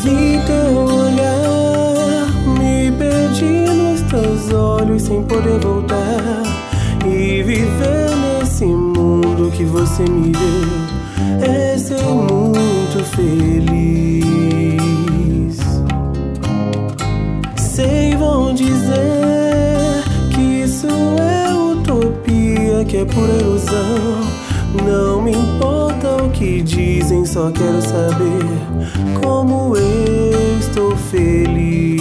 Vi teu olhar, me perdi nos teus olhos sem poder voltar. E viver nesse mundo que você me deu é ser muito feliz. Sei, vão dizer que isso é utopia, que é pura ilusão. Não me importa o que dizem, só quero saber como eu estou feliz.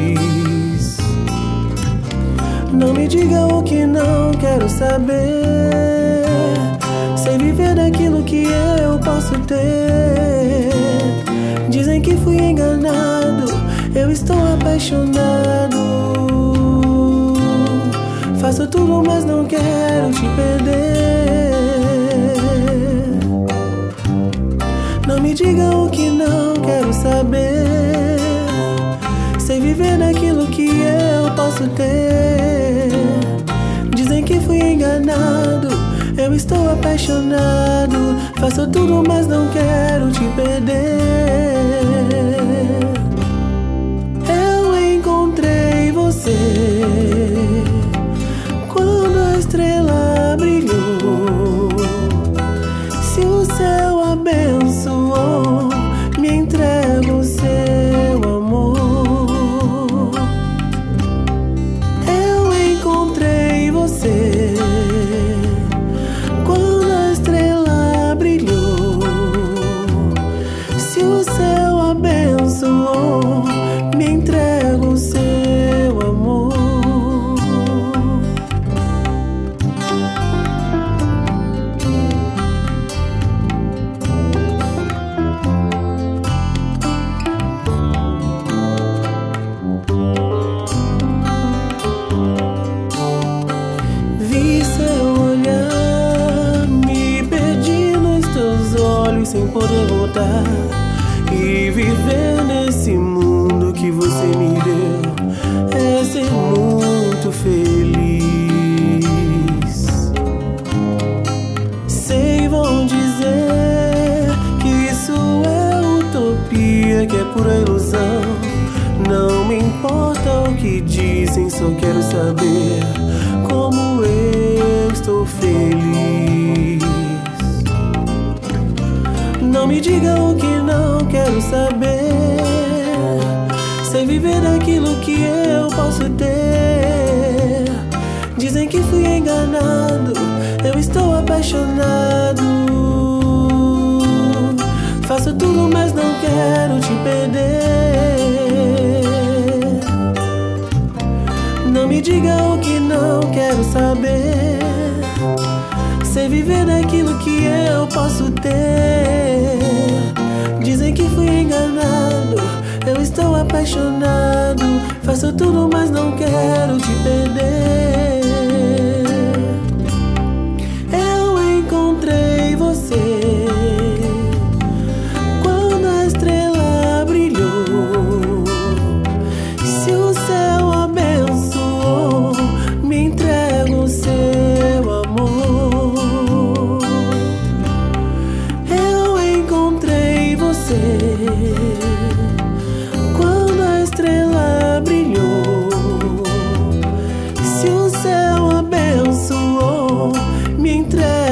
Não me diga o que não quero saber. Sei viver daquilo que eu posso ter. Dizem que fui enganado, eu estou apaixonado. Faço tudo, mas não quero te perder. Não me diga o que não quero saber. Sei viver daquilo que eu posso ter. Dizem que fui enganado, eu estou apaixonado. Faço tudo, mas não quero te perder. Eu encontrei você quando a estrela brilhou. Se o céu abençoou, me entrego o seu amor. Eu encontrei você quando a estrela brilhou. Se o céu abençoou, me entrego o seu amor. Vi seu olhar, me perdi nos teus olhos sem poder voltar. E viver nesse mundo que você me deu é ser muito feliz. Sei, vão dizer que isso é utopia, que é pura ilusão. Não me importa o que dizem, só quero saber como eu estou feliz. Não me diga o que não quero saber. Sei viver daquilo que eu posso ter. Dizem que fui enganado, eu estou apaixonado. Faço tudo, mas não quero te perder. Não me diga o que não quero saber. Sei viver daquilo que eu posso ter. Dizem que fui enganado, eu estou apaixonado. Faço tudo, mas não quero te perder. Eu encontrei você quando a estrela brilhou. Se o céu abençoou, me entrego o seu amor. Eu encontrei você quando a estrela brilhou. Se o céu abençoou, me entrego